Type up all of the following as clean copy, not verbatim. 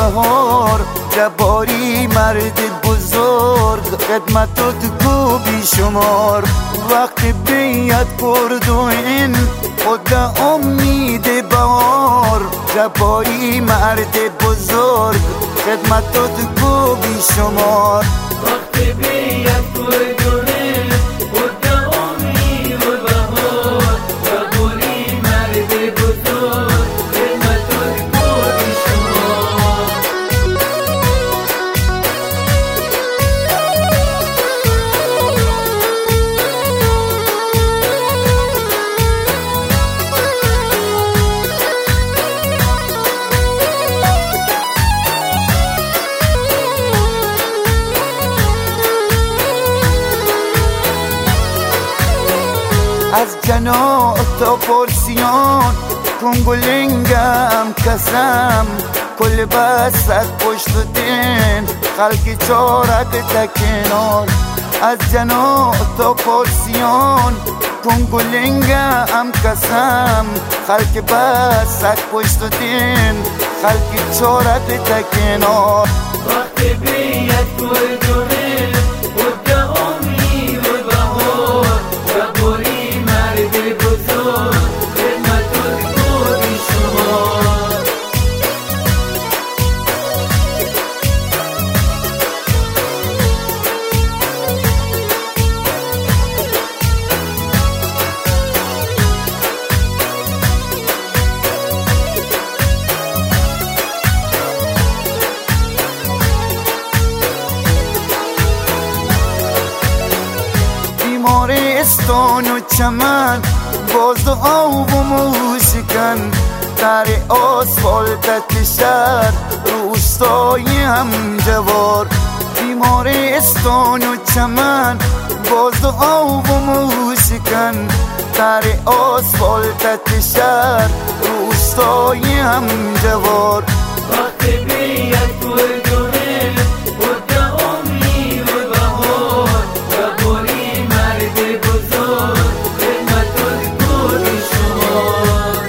بهار، جباری مرد بزرگ، خدمتت کو بی شمار. وقتی بیاد کردوین خدا امید بهار، جباری مرد بزرگ، خدمتت کو بی شمار. وقتی بیاد کردوین خدا امید بهار، جباری مرد بزرگ، خدمتت کو بی شمار. از جنا تا پرسیان کنگلنگم کسم، کل بسد پشت دین خلقی چارت تکنار. از جنا تا پرسیان کنگلنگم کسم، خلق بسد پشت دین خلقی چارت تکنار. وقتی بیاد کردوین خدا امید بهار، جباری مرد بزرگ، خدمتت کو بی شمار. بیمارستان و چمن باز دعا و موسیقن، در آسفالت شهر روستای همجوار. بیمارستان و چمن باز دعا و موسیقن، در آسفالت شهر روستای همجوار. وقتی بیاد کردوین خدا امید بهار، جباری مرد بزرگ، خدمتت کو بی شمار.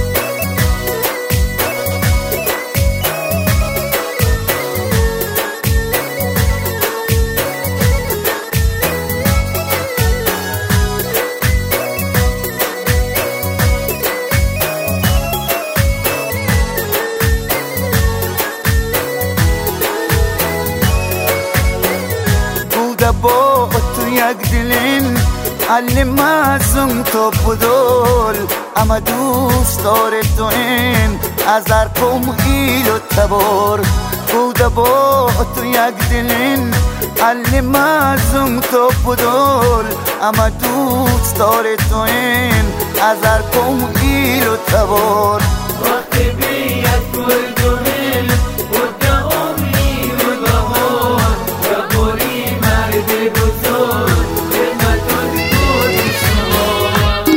با تو یک دلین علی مازم تو بدول، اما دوست داره تو این از هر قوم ایل و تبار. بوده با تو یک دلین علی مازم تو بدول، اما دوست داره تو این از هر قوم ایل و تبار. وقتی بیاد کردوین خدا امید بهار، جباری مرد بزرگ، خدمتت کو بی شمار.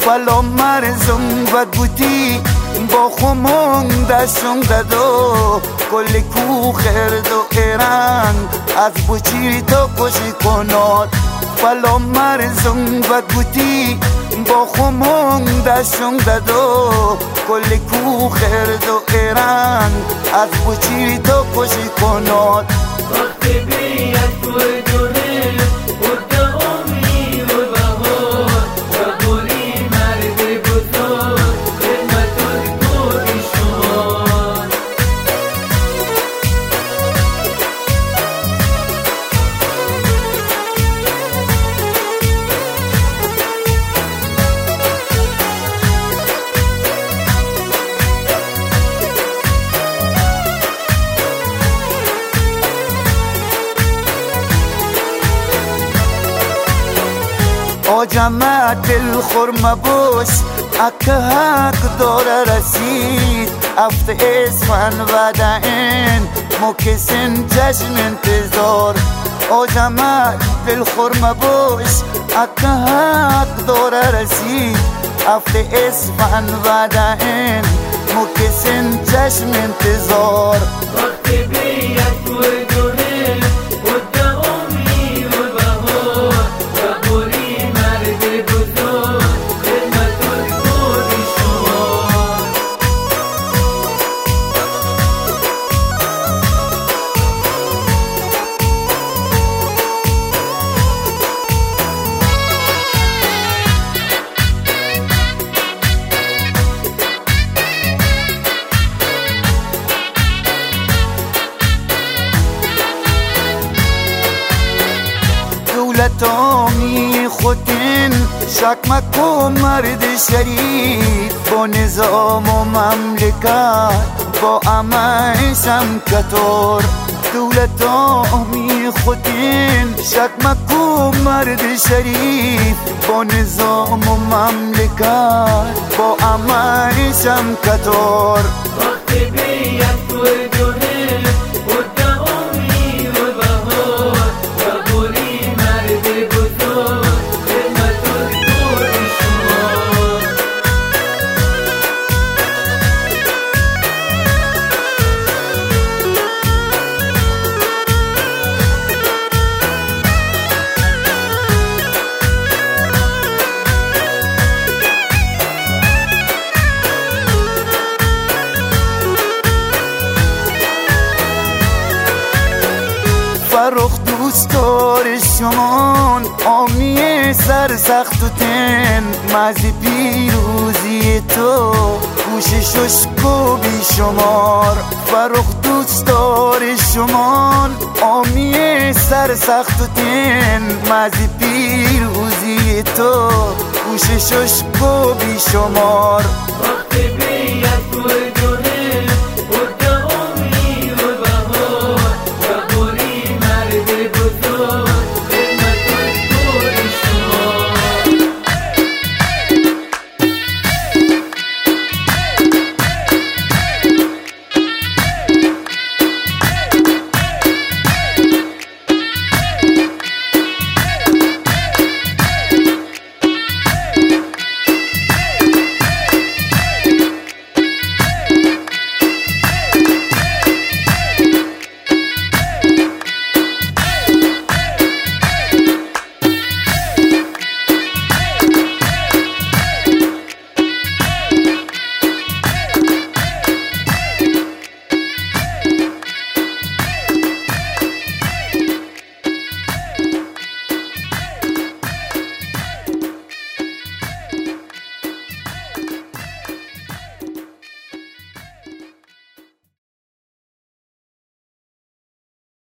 فلا مرزم و گوتی با خمون دستم دادو کل کو خرد و ایران از بچی تو کشی کناد فلا مرزم و گوتی با خمون دستم دادو کل کو خرد و ایران از بچی تو کشی کناد وقتی بیاد توی دونه بوده امید و بهار و بوری مرد بزرگ خدمت گوری شمار آجمع دل خورم باش اکه حق داره رسید افت اسفن و دعین مکسن جشن انتظار آجمع دل خورم باش اکه حق داره رسید افت اسفن و دعین مکسن جشن انتظار وقتی بیاد توی دونه بوده امید و بهار و بوری مرد بزرگ خدمت گوری شمار دولتامی خودین شک مکن مرد شریف با نظام و مملکت با عمشم کتار دولتامی خودین شک مکن مرد شریف با نظام و مملکت با عمشم کتار وقتی بیاد توی دونه بوده امید و بهار و بوری مرد بزرگ خدمت گوری شمار فرخ دوست دار شمان آمی سر سخت و تن مزی پیروزی تو کوششش کو بی شمار فرخ دوست دار شمان آمی سر سخت و تن مزی پیروزی تو کوششش کو بی شمار وقتی